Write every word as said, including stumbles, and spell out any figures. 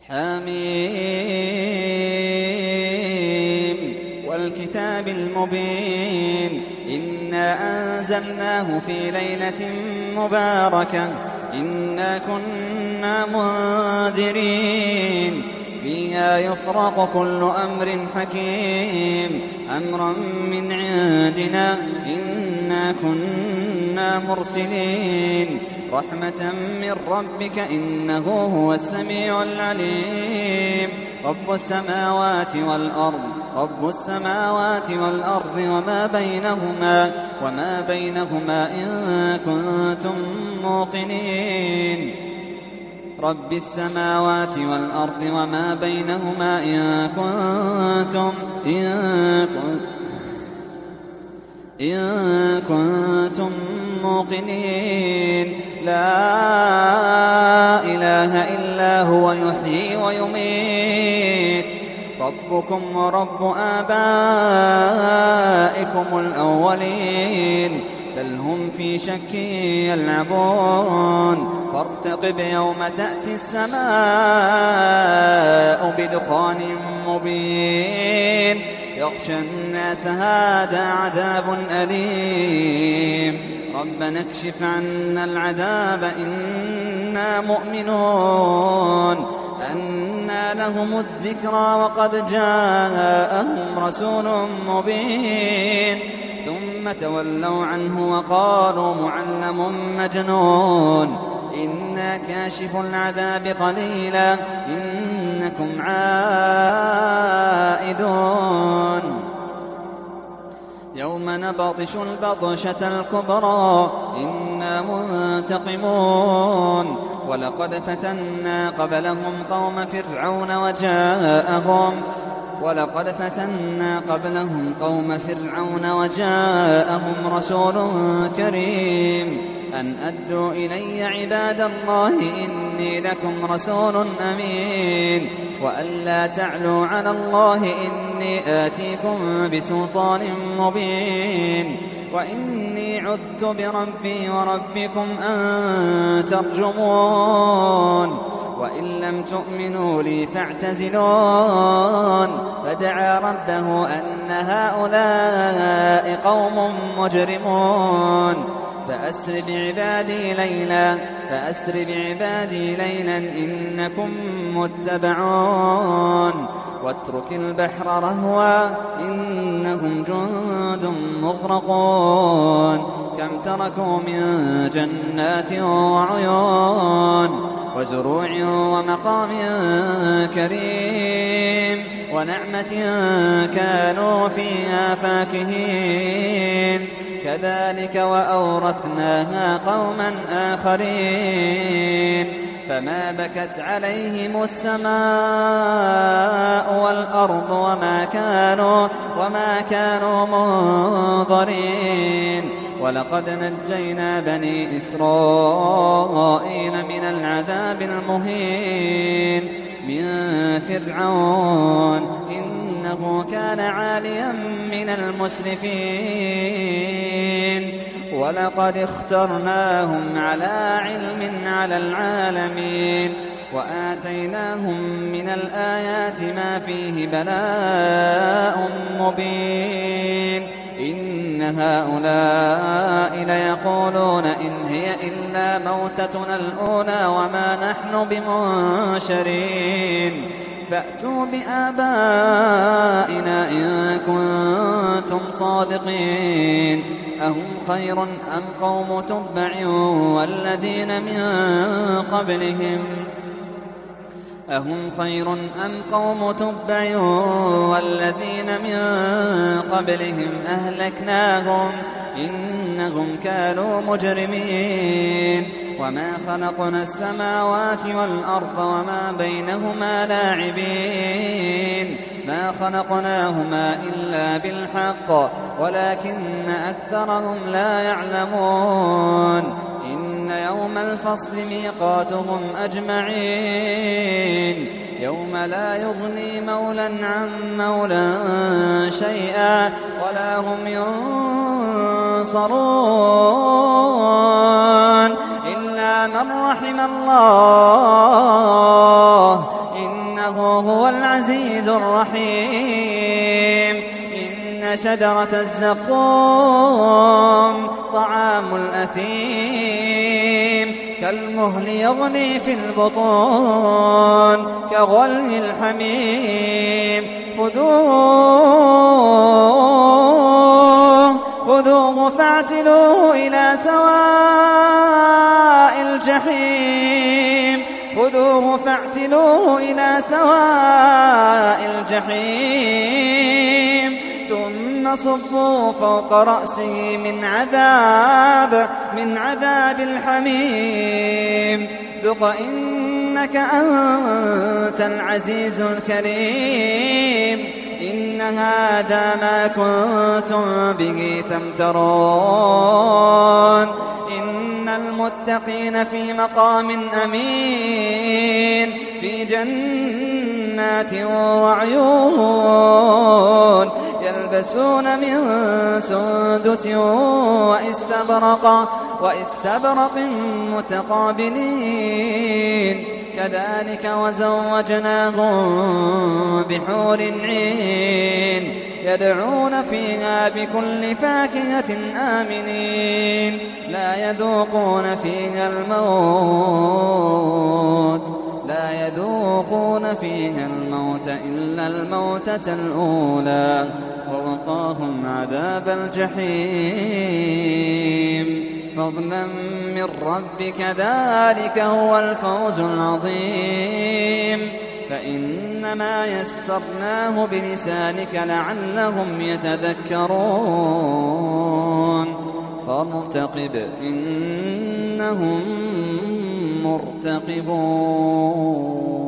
حميم والكتاب المبين إنا أنزلناه في ليلة مباركة إنا كنا منذرين فيها يفرق كل أمر حكيم أمرا من عندنا إنا كنا مرسلين رحمة من ربك إنه هو السميع العليم رب السماوات والأرض رب السماوات والأرض وما بينهما وما بينهما إن كنتم موقنين رب السماوات والأرض وما بينهما إن كنتم إن كنتم إن كنتم موقنين لا إله إلا هو يحيي ويميت ربكم ورب آبائكم الأولين بل هم في شك يلعبون فارتقب يوم تأتي السماء بدخان مبين يغشى الناس هذا عذاب أليم ربنا اكشف عنا العذاب إنا مؤمنون أنى لهم الذكرى وقد جاءهم رسول مبين ثم تولوا عنه وقالوا معلم مجنون إنا كاشف العذاب قليلا إنكم عائدون يوم نبطش البطشة الكبرى إنا منتقمون ولقد فتنا قبلهم قوم فرعون وجاءهم ولقد فتنا قبلهم قوم فرعون وجاءهم رسول كريم أن أدوا إلي عباد الله إني لكم رسول أمين وأن لا تعلوا على الله إني آتيكم بسلطان مبين وإني عذت بربي وربكم أن ترجمون وإن لم تؤمنوا لي فاعتزلون فدعا ربه أن هؤلاء قوم مجرمون فأسر بعبادي ليلا فأسر بعبادي ليلا إنكم متبعون واترك البحر رهوا إنهم جند مغرقون كم تركوا من جنات وعيون وزروع ومقام كريم ونعمة كانوا فيها فاكهين كذلك وأورثناها قوما آخرين فما بكت عليهم السماء والأرض وما كانوا وما كانوا منظرين ولقد نجينا بني إسرائيل من العذاب المهين من فرعون إنه كان عاليا من المسرفين ولقد اخترناهم على علم على العالمين وآتيناهم من الآيات ما فيه بلاء مبين إن هؤلاء ليقولون إن هي إلا موتتنا الأولى وما نحن بمنشرين فأتوا بآبائنا إن كنتم صادقين أهم خير أم قوم تبع والذين من قبلهم أهم خير أم قوم تبع والذين من قبلهم أهلكناهم إنهم كانوا مجرمين وما خلقنا السماوات والأرض وما بينهما لاعبين ما خلقناهما إلا بالحق ولكن أكثرهم لا يعلمون إن يوم الفصل ميقاتهم أجمعين يوم لا يغني مولى عن مولى شيئا ولا هم ينصرون إلا من رحم الله إنه هو العزيز الرحيم. إن شجرة الزقوم طعام الأثيم كالمهل يغلي في البطون كغلي الحميم. خذوه خذوه فاعتلوه إلى سواء الجحيم خذوه فاعتلوه إلى سواء الجحيم ثم صبوا فوق رأسه من عذاب من عذاب الحميم. ذق إنك أنت العزيز الكريم. إن هذا ما كنتم به تمترون. إن المتقين في مقام أمين في جنات وعيون يلبسون من سندس وإستبرق وإستبرق متقابلين. كذلك وزوجناهم بحور عين يدعون فيها بكل فاكهة آمنين لا يذوقون فيها الموت لا يذوقون فيها الموت إلا الموتة الأولى ووقاهم عذاب الجحيم. فضلا من ربك ذلك هو الفوز العظيم. فإنما يسرناه بلسانك لعلهم يتذكرون. فارتقب إنهم مرتقبون.